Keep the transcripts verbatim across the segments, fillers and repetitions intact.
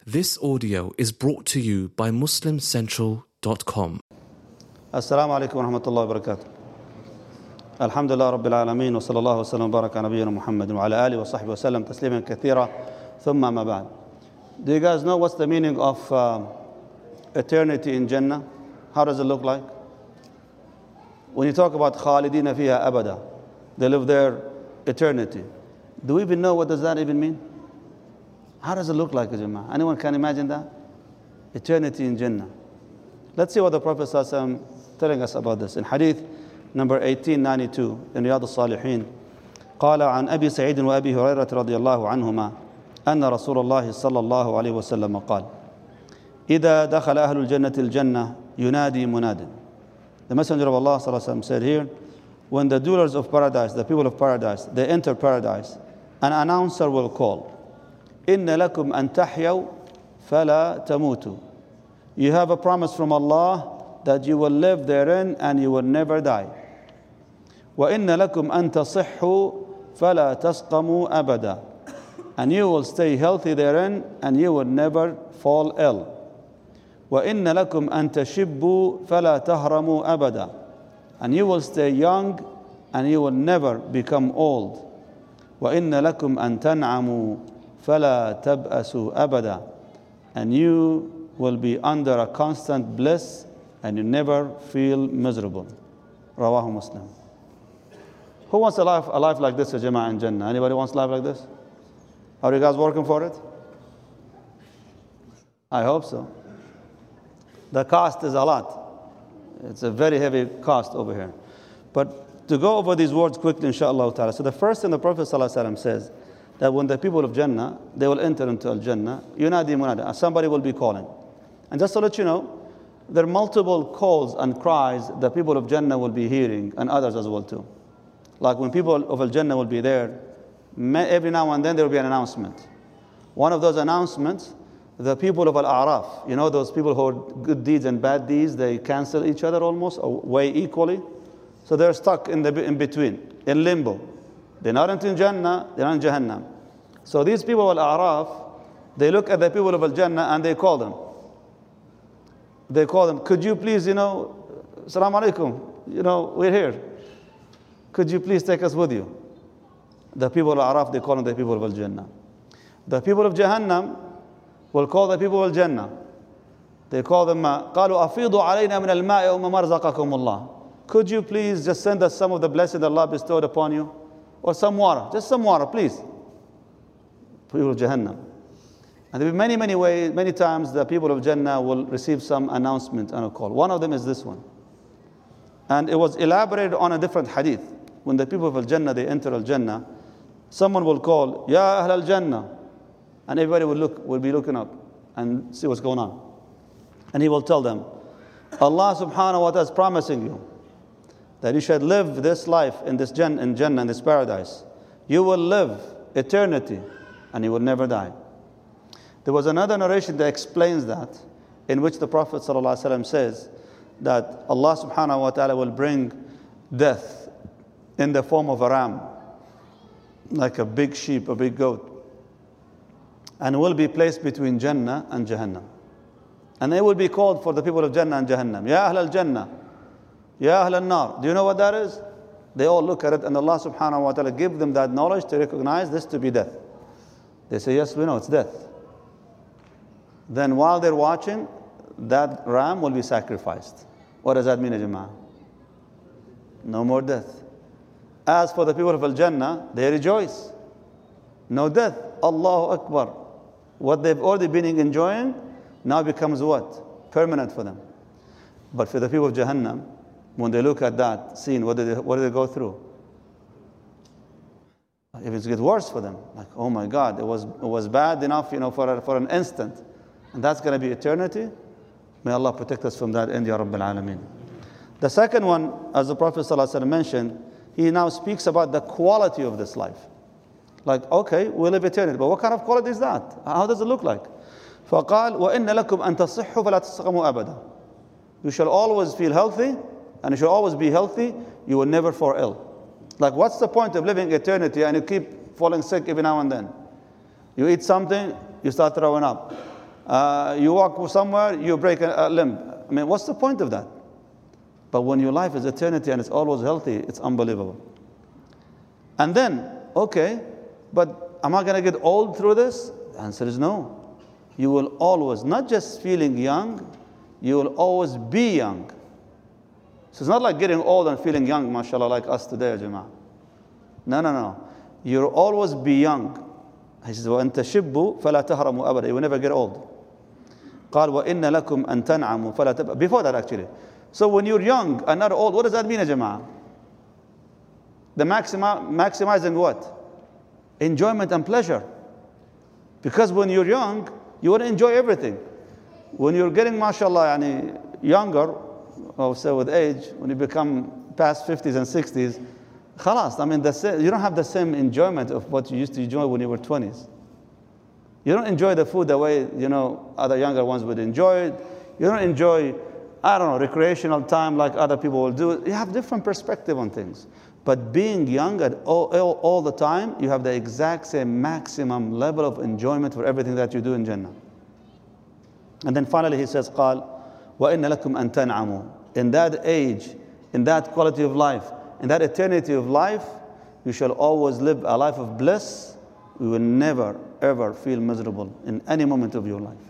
This audio is brought to you by Muslim Central dot com. السلام عليكم ورحمة الله وبركاته. الحمد لله رب العالمين وصلى الله وسلم وبارك على نبينا محمد وعلى آله وصحبه وسلم تسليما كثيرا ثم ما بعد. Do you guys know what's the meaning of uh, eternity in Jannah? How does it look like? When you talk about خالدين فيها أبدا, they live there eternity. Do we even know what does that even mean? How does it look like, Jama'ah? Anyone can imagine that? Eternity in Jannah. Let's see what the Prophet ﷺ telling us about this. In Hadith number eighteen ninety-two in Riyadh al-Salihin, قال عن أبي سعيد وأبي هريرة رضي الله عنهما أن رسول الله صلى الله عليه وسلم قال إذا دخل أهل الجنة الجنة ينادي مناد. The Messenger of Allah صلى الله عليه وسلم said here, when the dwellers of paradise, the people of paradise, they enter paradise, an announcer will call, إن لكم أن تحيوا فلا تموتوا. You have a promise from Allah that you will live therein and you will never die. وإن لكم أن تصحوا فلا تسقموا أبدا. And you will stay healthy therein and you will never fall ill. وإن لكم أن تشبوا فلا تهرموا أبدا. And you will stay young and you will never become old. وإن لكم أن تنعموا فلا تبأسوا أبدا. And you will be under a constant bliss and you never feel miserable. Rawahu Muslim. Who wants a life, a life like this, a Jama'ah in Jannah? Anybody wants a life like this? Are you guys working for it? I hope so. The cost is a lot. It's a very heavy cost over here. But to go over these words quickly, inshaAllah ta'ala. So the first thing the Prophet ﷺ says, that when the people of Jannah, they will enter into Al-Jannah, yunadi munada, somebody will be calling. And just to let you know, there are multiple calls and cries that people of Jannah will be hearing, and others as well too. Like when people of Al-Jannah will be there, every now and then there will be an announcement. One of those announcements, the people of Al-A'raf, you know those people who are good deeds and bad deeds, they cancel each other almost, or weigh equally. So they're stuck in the in between, in limbo. They're not in Jannah, they're not in Jahannam. So these people of Al-A'raf, they look at the people of Al-Jannah and they call them. They call them, could you please, you know, Assalamu alaikum, you know, we're here. Could you please take us with you? The people of Al-A'raf, they call them the people of Al-Jannah. The people of Jahannam will call the people of Al-Jannah. They call them, قالوا أفيضوا علينا من الماء وما رزقكم الله. Could you please just send us some of the blessing that Allah bestowed upon you? Or some water, just some water, please. People of Jahannam. And there will be many, many ways, many times the people of Jannah will receive some announcement and a call. One of them is this one. And it was elaborated on a different hadith. When the people of Al-Jannah, they enter Al-Jannah, someone will call, Ya Ahl Al-Jannah. And everybody will look, will be looking up and see what's going on. And he will tell them, Allah subhanahu wa ta'ala is promising you that you should live this life in this Jannah, in Jannah, in this paradise. You will live eternity and you will never die. There was another narration that explains that, in which the Prophet ﷺ says that Allah subhanahu wa ta'ala will bring death in the form of a ram, like a big sheep, a big goat, and will be placed between Jannah and Jahannam. And they will be called for the people of Jannah and Jahannam, Ya Ahl al-Jannah, Ya Ahl al-Nar. Do you know what that is? They all look at it and Allah subhanahu wa ta'ala give them that knowledge to recognize this to be death. They say, yes, we know, it's death. Then while they're watching, that ram will be sacrificed. What does that mean, Jama'ah? No more death. As for the people of Al-Jannah, they rejoice. No death. Allahu Akbar. What they've already been enjoying now becomes what? Permanent for them. But for the people of Jahannam, when they look at that scene, what do they, what do they go through? If it gets worse for them, like, oh my God, it was, it was bad enough, you know, for, a, for an instant. And that's going to be eternity. May Allah protect us from that end, Ya Rabbil Alameen. The second one, as the Prophet ﷺ mentioned, he now speaks about the quality of this life. Like, okay, we live eternity, but what kind of quality is that? How does it look like? فَقَالْ وَإِنَّ لَكُمْ أَن تَصِحُّوا فَلَا تَسْقَمُوا أَبَدًا. You shall always feel healthy, and you shall always be healthy. You will never fall ill. Like, what's the point of living eternity and you keep falling sick every now and then? You eat something, you start throwing up. Uh, you walk somewhere, you break a, a limb. I mean, what's the point of that? But when your life is eternity and it's always healthy, it's unbelievable. And then, okay, but am I going to get old through this? The answer is no. You will always, not just feeling young, you will always be young. So it's not like getting old and feeling young, mashallah, like us today, Jama'ah. No, no, no. You'll always be young. He says, وَإِن تَشِبُّوا فَلَا تَهْرَمُوا أَبَدًا. You will never get old. قال وَإِنَّ لَكُمْ أَن تَنْعَمُوا فَلَا تَبْقَى. Before that, actually. So when you're young and not old, what does that mean, Jama'ah? The maxima, maximizing what? Enjoyment and pleasure. Because when you're young, you want to enjoy everything. When you're getting, mashallah, yani, younger, or say with age, when you become past fifties and sixties, khalas, I mean, the, you don't have the same enjoyment of what you used to enjoy when you were twenties. You don't enjoy the food the way, you know, other younger ones would enjoy it. You don't enjoy, I don't know, recreational time like other people will do. You have different perspective on things. But being young at all, all, all the time, you have the exact same maximum level of enjoyment for everything that you do in Jannah. And then finally he says, قال وَإِنَّ لَكُمْ أَن تَنْعَمُوا. In that age, in that quality of life, in that eternity of life, you shall always live a life of bliss. You will never, ever feel miserable in any moment of your life.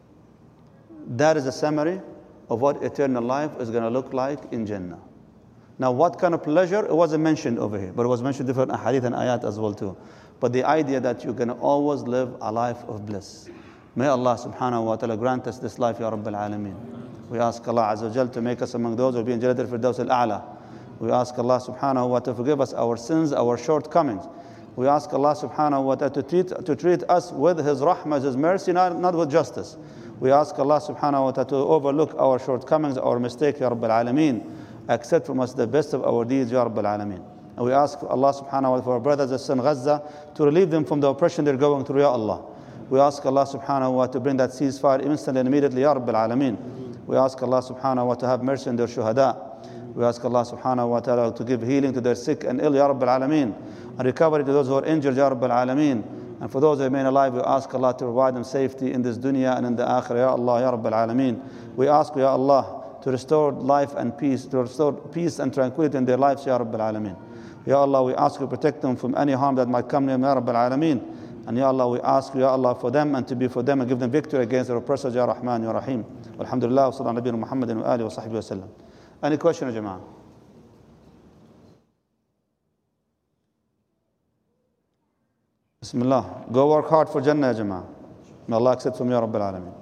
That is a summary of what eternal life is going to look like in Jannah. Now, what kind of pleasure? It wasn't mentioned over here, but it was mentioned in different ahadith and ayat as well too. But the idea that you're going to always live a life of bliss. May Allah subhanahu wa ta'ala grant us this life, Ya Rabbil Alameen. We ask Allah Azza wa Jal to make us among those who will be in Jannat al-Firdaus al-A'la. We ask Allah subhanahu wa ta'ala to forgive us our sins, our shortcomings. We ask Allah subhanahu wa ta'ala to treat, to treat us with His rahmah, His mercy, not, not with justice. We ask Allah subhanahu wa ta'ala to overlook our shortcomings, our mistakes, Ya Rabbil Alameen. Accept from us the best of our deeds, Ya Rabbil Alameen. And we ask Allah subhanahu wa ta'ala for our brothers in Gaza to relieve them from the oppression they're going through, Ya Allah. We ask Allah subhanahu wa ta'ala to bring that ceasefire instantly and immediately, Ya Rabbil Alameen. We ask Allah subhanahu wa ta'ala to have mercy on their shuhada. We ask Allah subhanahu wa ta'ala to give healing to their sick and ill, Ya Rabbil Alameen. And recovery to those who are injured, Ya Rabbil Alameen. And for those who remain alive, we ask Allah to provide them safety in this dunya and in the akhirah, Ya Allah, Ya Rabbil Alameen. We ask, Ya Allah, to restore life and peace, to restore peace and tranquility in their lives, Ya Rabbil Alameen. Ya Allah, we ask you to protect them from any harm that might come to them, Ya Rabbil Alameen. And Ya Allah, we ask you, Ya Allah, for them and to be for them and give them victory against their oppressors, Ya Rahman, Ya Rahim. Alhamdulillah, wa sallallahu ala nabiyyina Muhammadin wa alihi wa sahbihi wa sallam. Any question, Jama'ah? Bismillah. Go work hard for Jannah, Jama'ah. May Allah accept from Ya Rabbil Alameen.